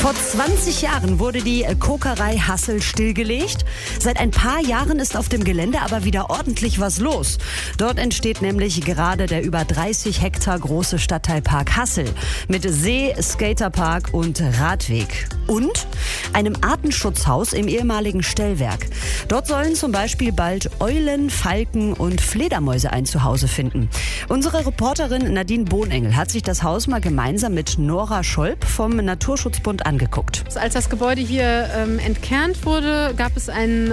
Vor 20 Jahren wurde die Kokerei Hassel stillgelegt. Seit ein paar Jahren ist auf dem Gelände aber wieder ordentlich was los. Dort entsteht nämlich gerade der über 30 Hektar große Stadtteilpark Hassel mit See, Skaterpark und Radweg. Und einem Artenschutzhaus im ehemaligen Stellwerk. Dort sollen zum Beispiel bald Eulen, Falken und Fledermäuse ein Zuhause finden. Unsere Reporterin Nadine Bohnengel hat sich das Haus mal gemeinsam mit Nora Scholp vom Naturschutzbund angeguckt. Als das Gebäude hier entkernt wurde, gab es einen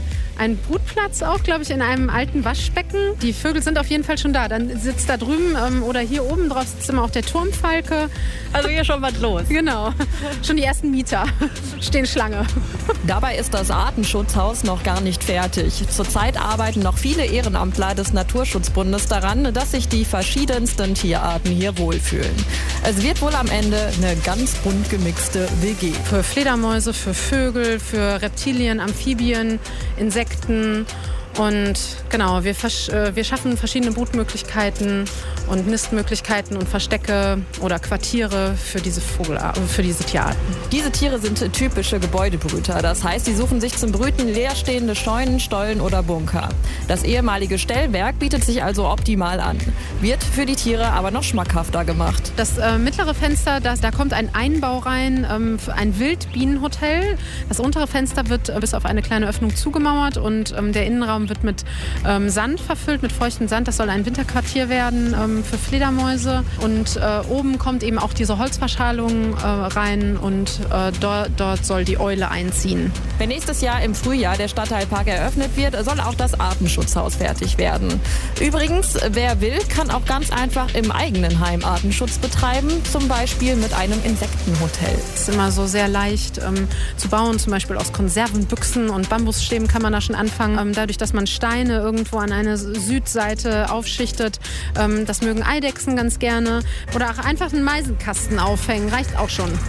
Brutplatz auch, glaube ich, in einem alten Waschbecken. Die Vögel sind auf jeden Fall schon da. Dann sitzt da drüben oder hier oben drauf sitzt immer auch der Turmfalke. Also hier schon was los. Genau. Schon die ersten Mieter stehen Schlange. Dabei ist das Artenschutzhaus noch gar nicht fertig. Zurzeit arbeiten noch viele Ehrenamtler des Naturschutzbundes daran, dass sich die verschiedensten Tierarten hier wohlfühlen. Es wird wohl am Ende eine ganz bunt gemixte WG. Für Fledermäuse, für Vögel, für Reptilien, Amphibien, Insekten. Und genau, wir schaffen verschiedene Brutmöglichkeiten und Nistmöglichkeiten und Verstecke oder Quartiere für diese Tierarten. Diese Tiere sind typische Gebäudebrüter. Das heißt, sie suchen sich zum Brüten leerstehende Scheunen, Stollen oder Bunker. Das ehemalige Stellwerk bietet sich also optimal an. Wird für die Tiere aber noch schmackhafter gemacht. Das mittlere Fenster, da kommt ein Einbau rein, ein Wildbienenhotel. Das untere Fenster wird bis auf eine kleine Öffnung zugemauert und der Innenraum wird mit Sand verfüllt, mit feuchtem Sand. Das soll ein Winterquartier werden für Fledermäuse. Und oben kommt eben auch diese Holzverschalung rein und dort soll die Eule einziehen. Wenn nächstes Jahr im Frühjahr der Stadtteilpark eröffnet wird, soll auch das Artenschutzhaus fertig werden. Übrigens, wer will, kann auch ganz einfach im eigenen Heim Artenschutz betreiben, zum Beispiel mit einem Insektenhotel. Es ist immer so sehr leicht zu bauen, zum Beispiel aus Konservenbüchsen und Bambusstäben kann man da schon anfangen. Dadurch, dass man Steine irgendwo an eine Südseite aufschichtet. Das mögen Eidechsen ganz gerne. Oder auch einfach einen Meisenkasten aufhängen, reicht auch schon.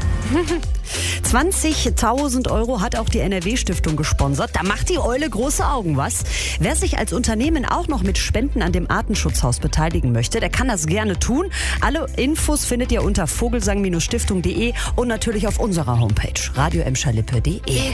20.000 € hat auch die NRW-Stiftung gesponsert. Da macht die Eule große Augen, was? Wer sich als Unternehmen auch noch mit Spenden an dem Artenschutzhaus beteiligen möchte, der kann das gerne tun. Alle Infos findet ihr unter vogelsang-stiftung.de und natürlich auf unserer Homepage radio-lippe.de.